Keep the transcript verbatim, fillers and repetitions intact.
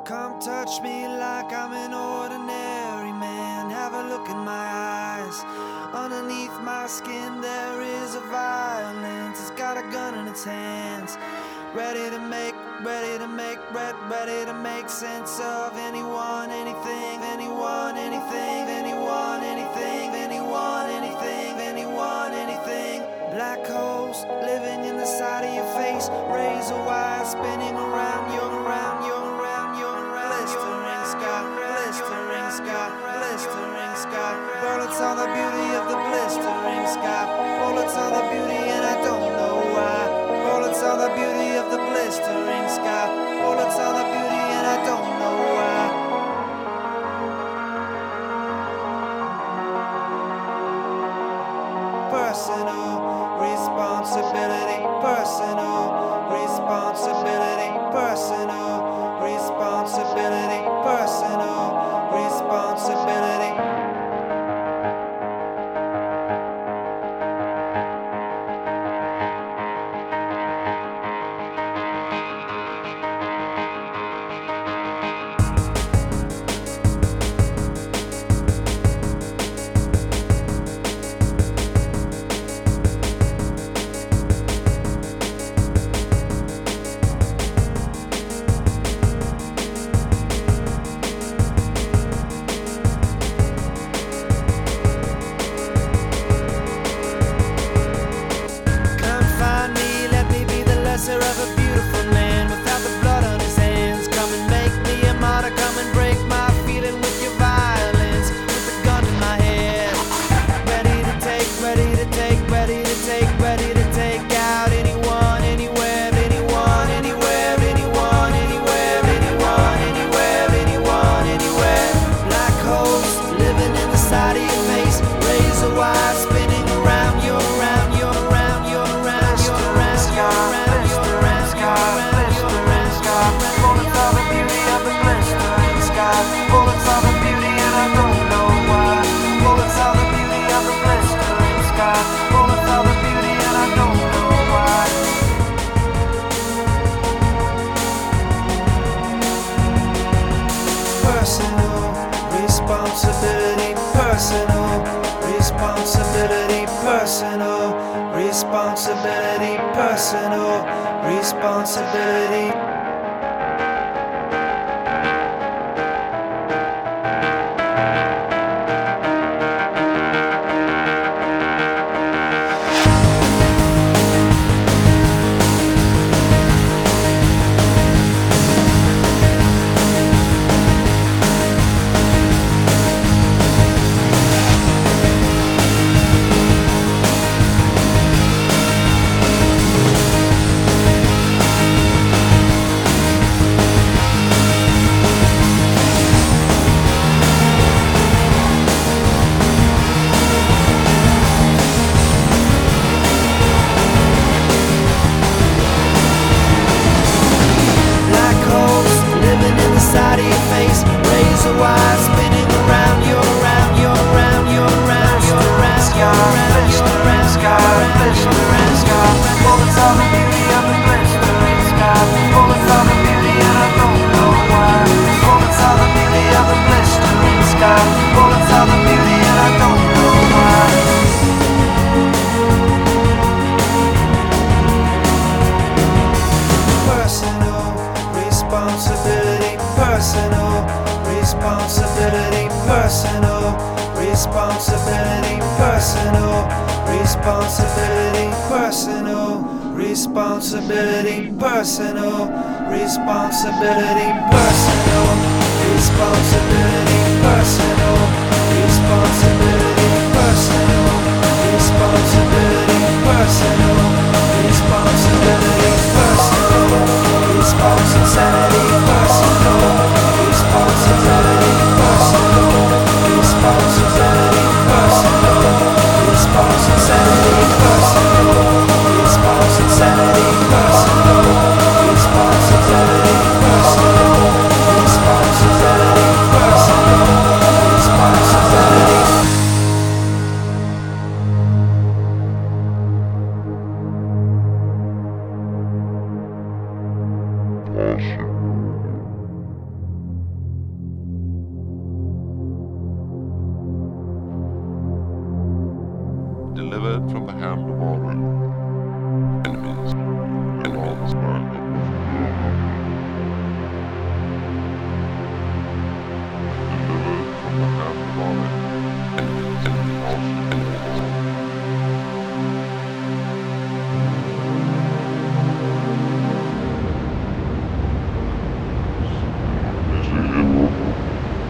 Come touch me like I'm an ordinary man. Have a look in my eyes. Underneath my skin there is a violence. It's got a gun in its hands, ready to make, ready to make, ready, ready to make sense of anyone, anything, anyone, anything, anyone, anything, anyone, anything, anyone, anything. Black holes living in the side of your face, razor wire spinning around, you're around, you're around, you're around. Blistering sky, blistering sky, blistering sky. Bullets on the beauty of the blistering sky. Bullets on the beauty and I don't know why. Bullets on the beauty of the blistering sky. Bullets on the beauty and I don't know why. Personal responsibility, personal responsibility, personal responsibility, personal responsibility. Of a beautiful man without the blood on his hands. Come and make me a martyr, come and break my feeling with your violence. With a gun in my head, ready to take, ready to take, ready to take, ready to take out anyone, anywhere, anyone, anywhere, anyone, anywhere, anyone, anywhere, anyone, anywhere. Black holes living in the side of your face, razor wire spinning around, you're around, you're around, you're around, you're around, you're around. Bullets are the beauty and I don't know why. Bullets are the beauty of the blistering sky. Bullets are the beauty and I don't know why. Personal responsibility, personal responsibility, personal responsibility, personal responsibility. Razor wire spinning around, you're around, you're around, you're around, you're around, you're around, you're around, sky, blistering sky. Bullets are the beauty of the blistering sky. Bullets are the beauty and I don't know why. Bullets are the beauty of the blistering sky. Bullets are the beauty and I don't know why. Personal responsibility, personal responsibility, personal responsibility, personal responsibility, personal responsibility, personal responsibility, personal responsibility, personal responsibility, personal responsibility, personal responsibility, personal responsibility, personal responsibility, personal responsibility, personal responsibility, personal responsibility, personal responsibility, personal responsibility, personal responsibility. delivered from the hand of our enemies, and all the